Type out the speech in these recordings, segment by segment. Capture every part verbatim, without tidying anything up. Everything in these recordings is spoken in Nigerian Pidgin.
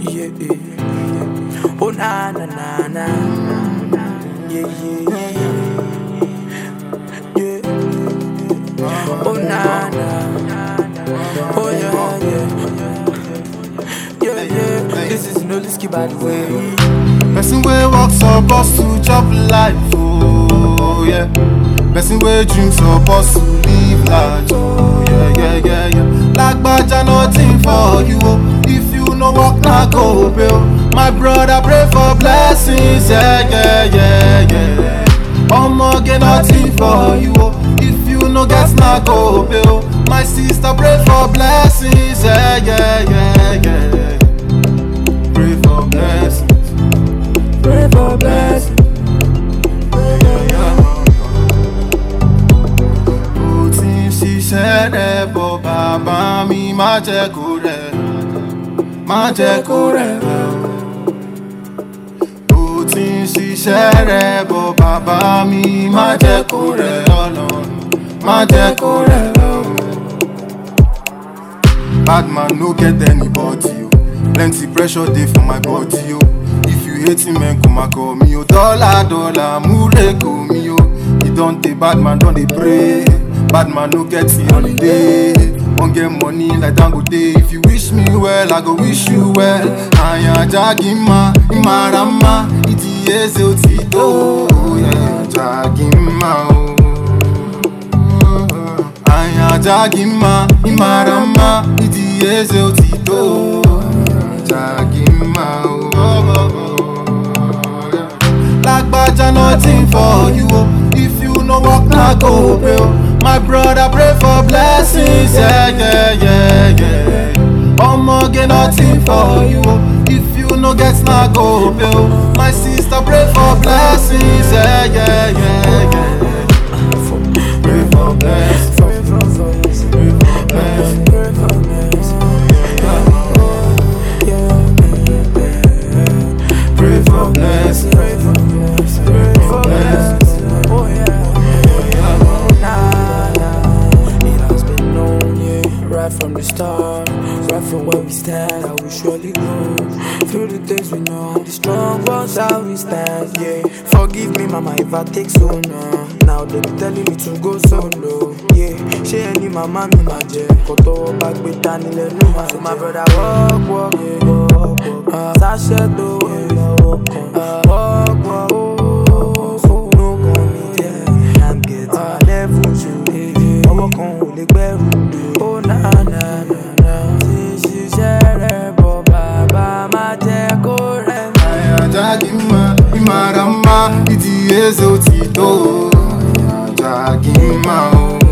yeah, yeah. Oh na na na na, yeah, yeah, yeah, yeah. Oh na na, oh yeah, yeah, yeah, yeah. This is no risky by the way. Person wey work supposed to chop life, oh yeah. Person wey dream supposed to live large, oh yeah, yeah, yeah, yeah. Lagbaja nothing for you, oh. If you no work, na go pay, oh. My brother pray for blessings, yeah, yeah, yeah, yeah. Omo get nothing for you, oh. If you no get, na go pay, oh. My sister pray for blessings, yeah, yeah, yeah, yeah. Pray for blessings. Pray for blessing. Ó ti ń ṣiṣẹ́ rẹ̀ bọ̀ bàbá mi, má jẹ́ kó rẹ̀, má jẹ́ kó rẹ̀ rẹ̀. Ó ti ń ṣiṣẹ́ rẹ̀ bọ̀ bàbá mi, má jẹ́ kó rẹ̀ Ọlọ́run, má jẹ́ kó rẹ̀ rẹ̀. Bad man no get anybody, plenty pressure dey for my body, oh. Hating men come and call me, oh. Dollar, dollar, mure go me, oh. You don't take bad man, don't they pray. Bad man no get the holiday. Won't get money like Dangote. If you wish me well, I go wish you well. Aya jagima, imarama, iti eze otito. Yeah, jagima, oh. Aya jagima, imarama, iti eze otito. Jagima, oh. Lagbaja nothing for you, oh. If you no work, na go pay, oh. My brother pray for blessings, yeah, yeah, yeah, yeah. Omo get nothing for you, oh. If you no get, na go pay, oh. My sister pray for blessings, yeah, yeah, yeah, yeah. Pray for blessings, pray for blessings, pray for blessings, pray for blessings. Pray for blessings, pray for blessings, pray for blessings. Oh yeah, oh yeah. Nah, nah. It has been known, yeah. Right from the start, right from where we stand, how we surely go. Through the days we know, the strong ones how we stand, yeah. Forgive me, mama, if I take so long. Now they be telling me to go solo, yeah. She any mama me my jet, koto back with Daniel no my. So my brother walk, walk, yeah, walk, walk. Uh, Sasha do, yeah, walk, uh, walk, walk, oh, so no money, yeah. I'm getting my level, yeah. I walk on with the better, oh na na na na. She share bo baba ma je ko re. Aya jagima, imarama, iti eze otito. Jagima, oh.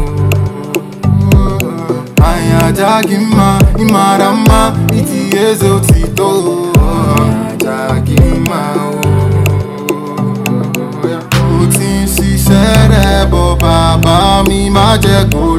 Aya jagima, imarama, iti eze otito. Jagima, oh. Ó ti ń ṣiṣẹ́ rẹ̀ bọ̀ bàbá mi, má jẹ́ kó